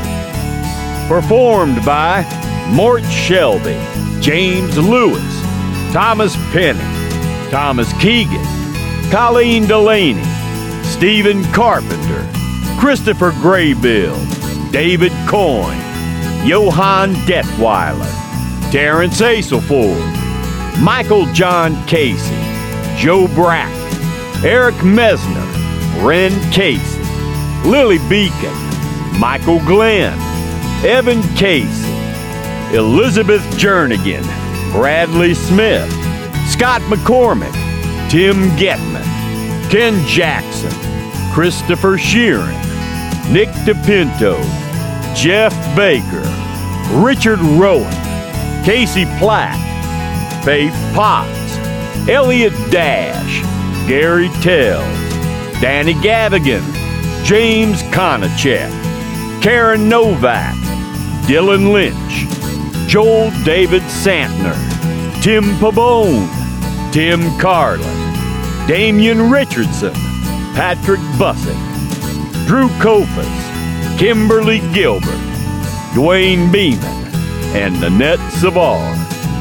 Performed by Mort Shelby, James Lewis, Thomas Penny, Thomas Keegan, Colleen Delaney, Stephen Carpenter, Christopher Graybill, David Coyne, Johann Detweiler, Terrence Aselford, Michael John Casey, Joe Brack, Eric Mesner, Ren Casey, Lily Beacon, Michael Glenn, Evan Casey, Elizabeth Jernigan, Bradley Smith, Scott McCormick, Tim Getman, Ken Jackson, Christopher Sheeran, Nick DePinto, Jeff Baker, Richard Rowan, Casey Platt, Faith Potts, Elliot Dash, Gary Tells, Danny Gavigan, James Konachek, Karen Novak, Dylan Lynch, Joel David Santner, Tim Pabone, Tim Carlin, Damian Richardson, Patrick Bussick, Drew Kofus, Kimberly Gilbert, Dwayne Beeman, and Nanette Savard.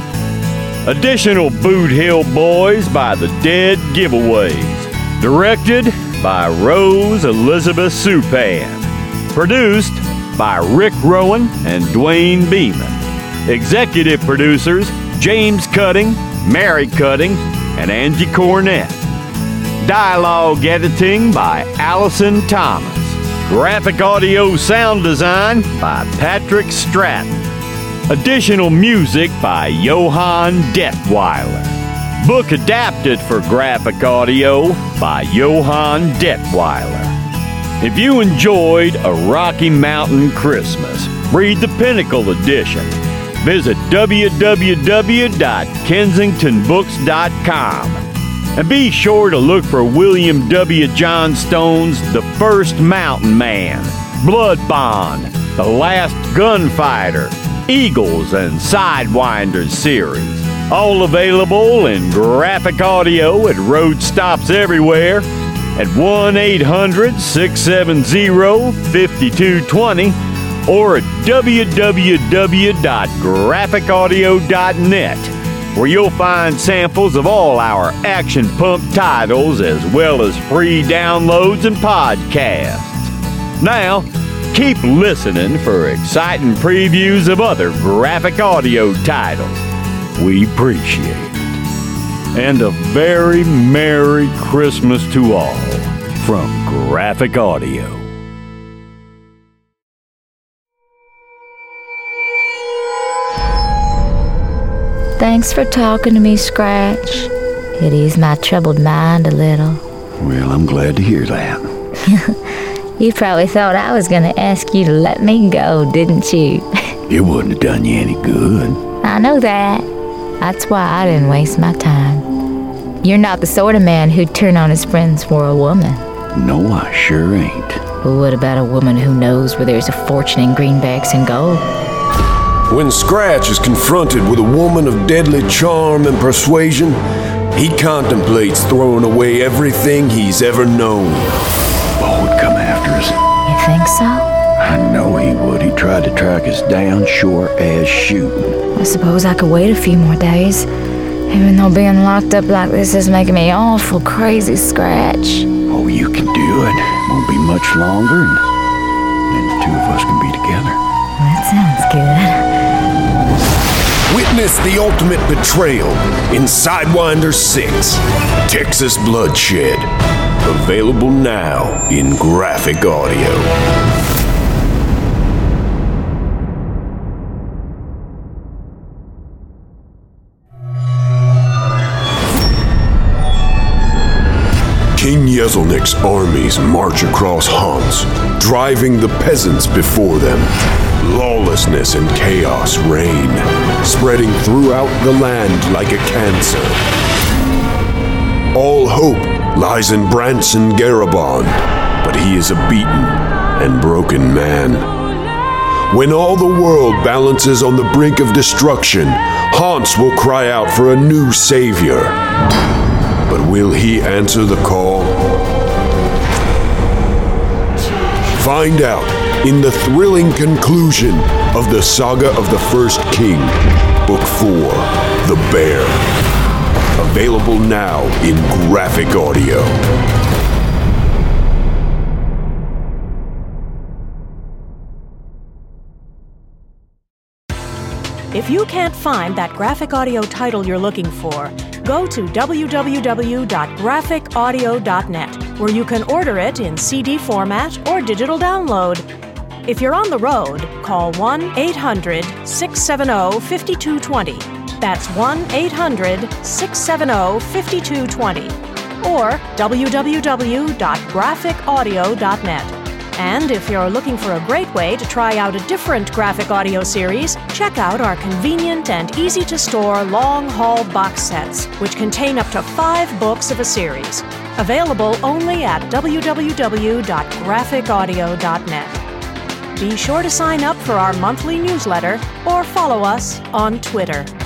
Additional Boot Hill Boys by the Dead Giveaways. Directed by Rose Elizabeth Supan. Produced by Rick Rowan and Dwayne Beeman. Executive producers James Cutting, Mary Cutting, and Angie Cornett. Dialogue editing by Allison Thomas. Graphic audio sound design by Patrick Stratton. Additional music by Johann Detweiler. Book adapted for graphic audio by Johann Detweiler. If you enjoyed A Rocky Mountain Christmas, read the Pinnacle edition. Visit w w w dot kensington books dot com. And be sure to look for William W. Johnstone's The First Mountain Man, Blood Bond, The Last Gunfighter, Eagles, and Sidewinders series. All available in graphic audio at Road Stops Everywhere at one eight hundred, six seven zero, five two two zero or at w w w dot graphic audio dot net, where you'll find samples of all our Action Pump titles as well as free downloads and podcasts. Now, keep listening for exciting previews of other graphic audio titles. We appreciate it. And a very Merry Christmas to all from Graphic Audio. Thanks for talking to me, Scratch. It eased my troubled mind a little. Well, I'm glad to hear that. You probably thought I was going to ask you to let me go, didn't you? It wouldn't have done you any good. I know that. That's why I didn't waste my time. You're not the sort of man who'd turn on his friends for a woman. No, I sure ain't. But what about a woman who knows where there's a fortune in greenbacks and gold? When Scratch is confronted with a woman of deadly charm and persuasion, he contemplates throwing away everything he's ever known. Bo would come after us. You think so? I know he would. He tried to track us down, sure as shooting. I suppose I could wait a few more days, even though being locked up like this is making me awful crazy, Scratch. Oh, you can do it. Won't be much longer, and then the two of us can be together. That sounds good. Witness the ultimate betrayal in Sidewinder six, Texas Bloodshed. Available now in Graphic Audio. King Yezelnik's armies march across Hans, driving the peasants before them. Lawlessness and chaos reign, spreading throughout the land like a cancer. All hope lies in Branson Garabon, but he is a beaten and broken man. When all the world balances on the brink of destruction, Hans will cry out for a new savior. But will he answer the call? Find out in the thrilling conclusion of the Saga of the First King, Book four, The Bear. Available now in Graphic Audio. If you can't find that graphic audio title you're looking for, go to w w w dot graphic audio dot net, where you can order it in C D format or digital download. If you're on the road, call one eight hundred six seven zero five two two zero. That's one eight hundred six seven zero five two two zero. Or w w w dot graphic audio dot net. And if you're looking for a great way to try out a different graphic audio series, check out our convenient and easy-to-store long-haul box sets, which contain up to five books of a series. Available only at w w w dot graphic audio dot net. Be sure to sign up for our monthly newsletter or follow us on Twitter.